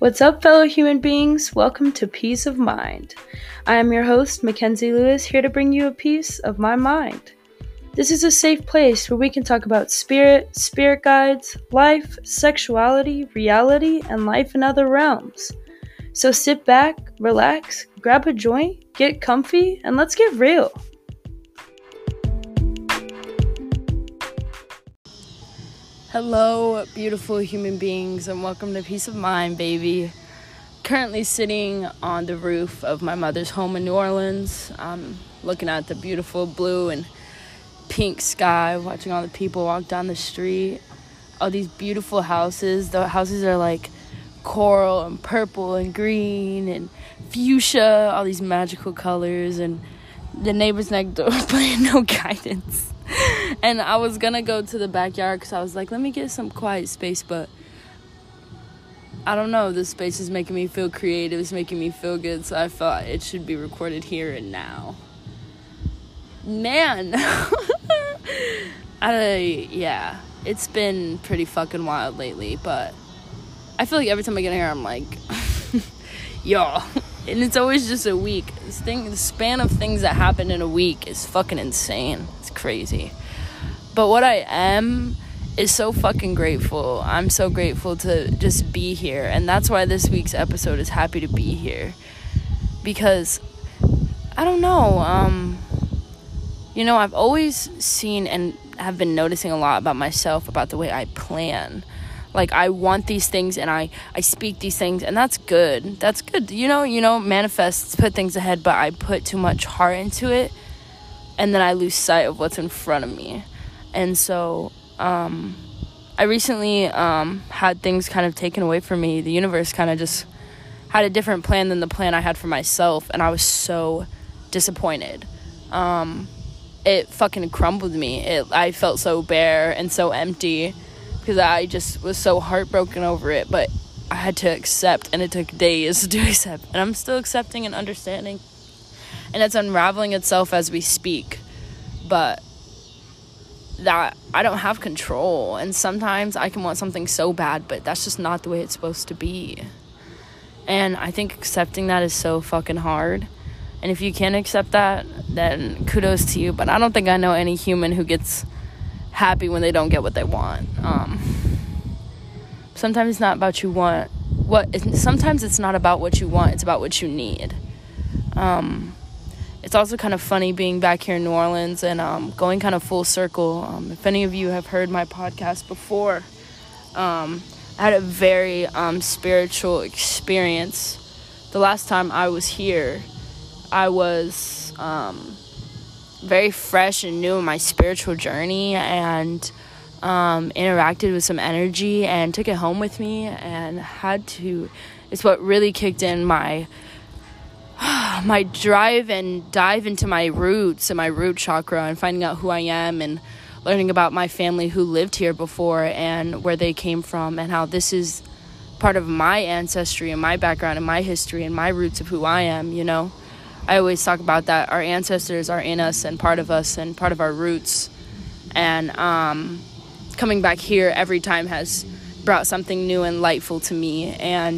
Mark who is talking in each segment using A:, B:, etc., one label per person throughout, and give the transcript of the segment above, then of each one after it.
A: What's up, fellow human beings? Welcome to Peace of Mind. I am your host, Mackenzie Lewis, here to bring you a piece of my mind. This is a safe place where we can talk about spirit guides, life, sexuality, reality, and life in other realms. So sit back, relax, grab a joint, get comfy, and let's get real. Hello, beautiful human beings, and welcome to Peace of Mind, baby. Currently sitting on the roof of my mother's home in New Orleans, looking at the beautiful blue and pink sky, watching all the people walk down the street. All these beautiful houses. The houses are like coral and purple and green and fuchsia, all these magical colors, and the neighbors next door playing No Guidance. And I was gonna go to the backyard because I was like, let me get some quiet space, but I don't know, this space is making me feel creative, it's making me feel good, so I thought it should be recorded here and now. Man, yeah, it's been pretty fucking wild lately, but I feel like every time I get in here, I'm like, y'all, and it's always just a week. The span of things that happen in a week is fucking insane. It's crazy. But what I am is so fucking grateful. I'm so grateful to just be here, and that's why this week's episode is Happy to Be Here, because I don't know, I've always seen and have been noticing a lot about myself, about the way I plan. Like, I want these things and I speak these things, and that's good. That's good. Manifest, put things ahead, but I put too much heart into it, and then I lose sight of what's in front of me. And so, I recently had things kind of taken away from me. The universe kind of just had a different plan than the plan I had for myself, and I was so disappointed. It fucking crumbled me. I felt so bare and so empty because I just was so heartbroken over it, but I had to accept, and it took days to accept, and I'm still accepting and understanding, and it's unraveling itself as we speak, but that I don't have control, and sometimes I can want something so bad, but that's just not the way it's supposed to be, and I think accepting that is so fucking hard. And if you can't accept that, then kudos to you, but I don't think I know any human who gets happy when they don't get what they want. Sometimes it's not about sometimes it's not about what you want, it's about what you need. It's also kind of funny being back here in New Orleans and going kind of full circle. If any of you have heard my podcast before, I had a very spiritual experience. The last time I was here, I was very fresh and new in my spiritual journey, and interacted with some energy and took it home with me, and it's what really kicked in my drive and dive into my roots and my root chakra, and finding out who I am, and learning about my family who lived here before and where they came from, and how this is part of my ancestry and my background and my history and my roots of who I am. I always talk about that our ancestors are in us and part of us and part of our roots, and coming back here every time has brought something new and lightful to me, and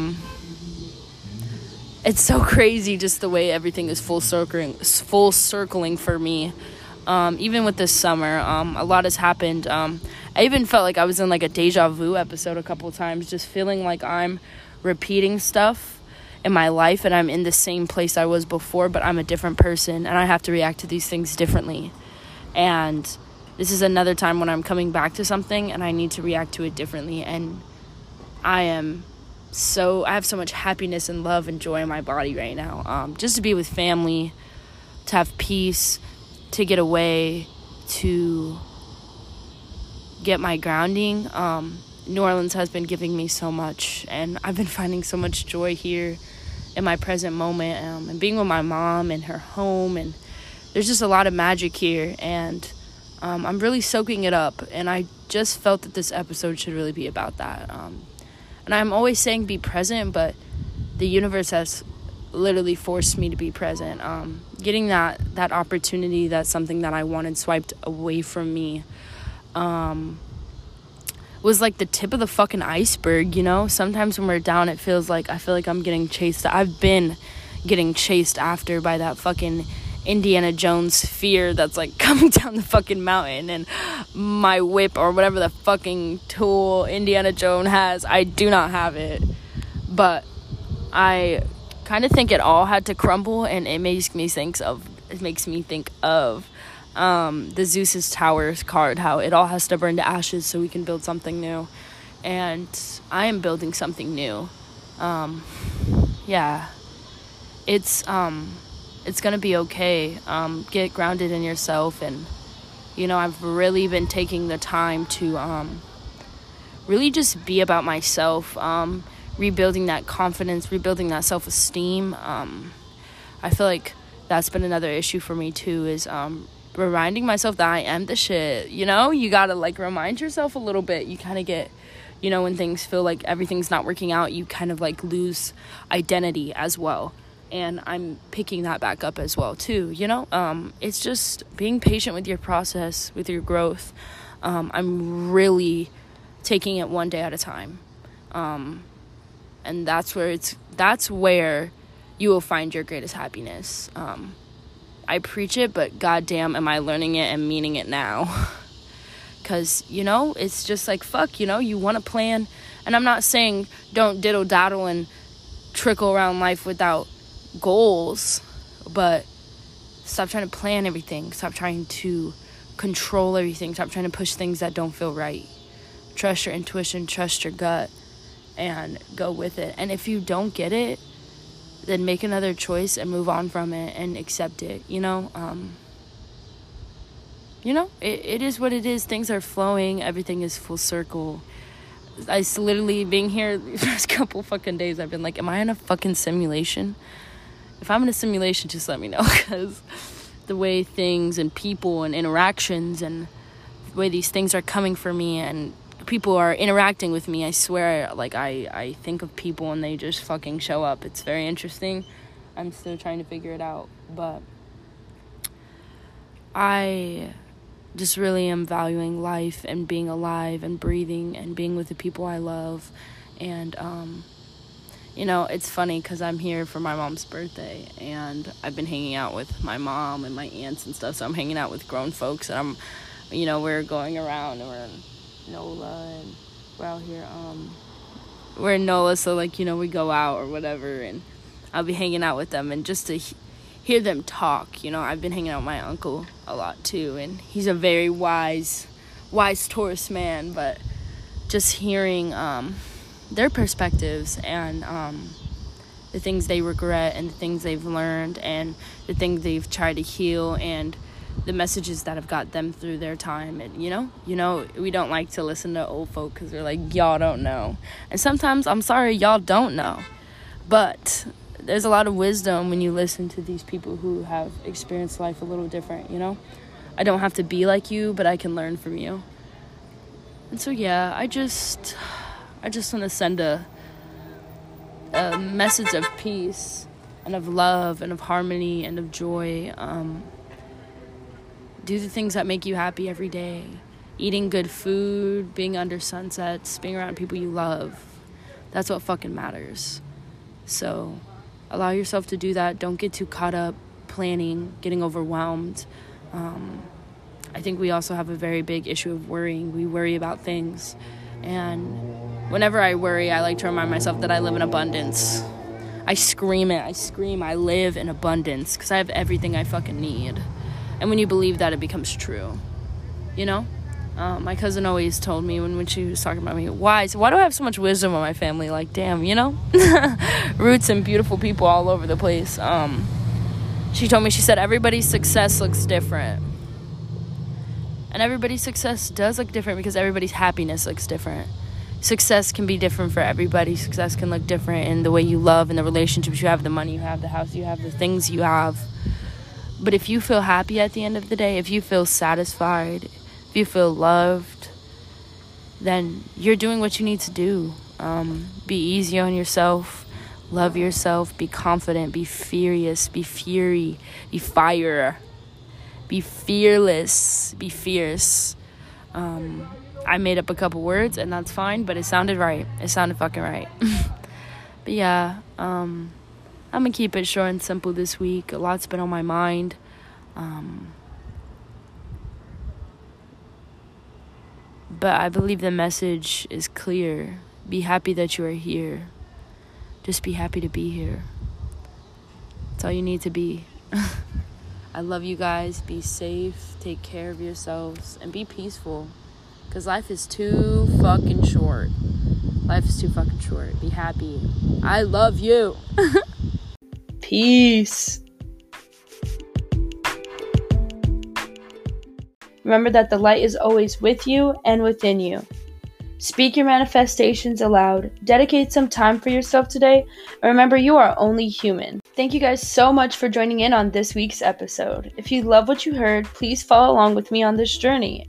A: it's so crazy just the way everything is full circling for me. Even with this summer, a lot has happened. I even felt like I was in like a deja vu episode a couple of times, just feeling like I'm repeating stuff in my life, and I'm in the same place I was before, but I'm a different person, and I have to react to these things differently. And this is another time when I'm coming back to something and I need to react to it differently, and I have so much happiness and love and joy in my body right now. Just to be with family, to have peace, to get away, to get my grounding. New Orleans has been giving me so much, and I've been finding so much joy here in my present moment, and being with my mom in her home, and there's just a lot of magic here, and I'm really soaking it up, and I just felt that this episode should really be about that. And I'm always saying be present, but the universe has literally forced me to be present. Getting that opportunity, that's something that I wanted swiped away from me, was like the tip of the fucking iceberg, you know? Sometimes when we're down, I feel like I'm getting chased. I've been getting chased after by that fucking Indiana Jones sphere that's like coming down the fucking mountain, and my whip or whatever the fucking tool Indiana Jones has, I do not have it. But I kind of think it all had to crumble, and it makes me think of the Zeus's Towers card, how it all has to burn to ashes so we can build something new. And I am building something new. Yeah, it's gonna be okay. Get grounded in yourself, and you know, I've really been taking the time to really just be about myself, rebuilding that confidence, rebuilding that self-esteem. I feel like that's been another issue for me too, is reminding myself that I am the shit. You know, you gotta like remind yourself a little bit. You kind of get, you know, when things feel like everything's not working out, you kind of like lose identity as well. And I'm picking that back up as well too, you know. It's just being patient with your process, with your growth. I'm really taking it one day at a time. And that's where you will find your greatest happiness. I preach it, but goddamn, am I learning it and meaning it now? Because, you know, it's just like, fuck, you know, you want to plan. And I'm not saying don't diddle daddle and trickle around life without goals, but stop trying to plan everything. Stop trying to control everything. Stop trying to push things that don't feel right. Trust your intuition, trust your gut, and go with it. And if you don't get it, then make another choice and move on from it and accept it, you know. It is what it is. Things are flowing. Everything is full circle. I literally, being here the past couple fucking days, I've been like, am I in a fucking simulation? If I'm in a simulation, just let me know, because the way things and people and interactions and the way these things are coming for me and people are interacting with me, I swear, like, I think of people and they just fucking show up. It's very interesting. I'm still trying to figure it out, but I just really am valuing life and being alive and breathing and being with the people I love. And you know, it's funny because I'm here for my mom's birthday, and I've been hanging out with my mom and my aunts and stuff, so I'm hanging out with grown folks, and we're going around, and we're in NOLA, and we're out here, we're in NOLA, so, like, you know, we go out or whatever, and I'll be hanging out with them, and just to hear them talk, you know, I've been hanging out with my uncle a lot, too, and he's a very wise Taurus man, but just hearing, their perspectives and the things they regret and the things they've learned and the things they've tried to heal and the messages that have got them through their time. And you know we don't like to listen to old folk because they're like, y'all don't know. And sometimes, I'm sorry, y'all don't know, but there's a lot of wisdom when you listen to these people who have experienced life a little different, you know. I don't have to be like you, but I can learn from you. And so yeah, I just want to send a message of peace and of love and of harmony and of joy. Do the things that make you happy every day. Eating good food, being under sunsets, being around people you love. That's what fucking matters. So allow yourself to do that. Don't get too caught up planning, getting overwhelmed. I think we also have a very big issue of worrying. We worry about things. And whenever I worry, I like to remind myself that I live in abundance. I scream it. I live in abundance because I have everything I fucking need. And when you believe that, it becomes true. You know? My cousin always told me when she was talking about me, why do I have so much wisdom in my family? Like, damn, you know? Roots and beautiful people all over the place. She told me, she said, everybody's success looks different. And everybody's success does look different because everybody's happiness looks different. Success can be different for everybody. Success can look different in the way you love and the relationships you have, the money you have, the house you have, the things you have. But if you feel happy at the end of the day, if you feel satisfied, if you feel loved, then you're doing what you need to do. Be easy on yourself. Love yourself. Be confident. Be furious. Be fire. Be fearless. Be fierce. I made up a couple words, and that's fine, but it sounded right. It sounded fucking right. But yeah, I'm gonna keep it short and simple this week. A lot's been on my mind. But I believe the message is clear. Be happy that you are here. Just be happy to be here. That's all you need to be. I love you guys. Be safe. Take care of yourselves. And be peaceful. Because life is too fucking short. Life is too fucking short. Be happy. I love you. Peace. Remember that the light is always with you and within you. Speak your manifestations aloud. Dedicate some time for yourself today. And remember, you are only human. Thank you guys so much for joining in on this week's episode. If you love what you heard, please follow along with me on this journey.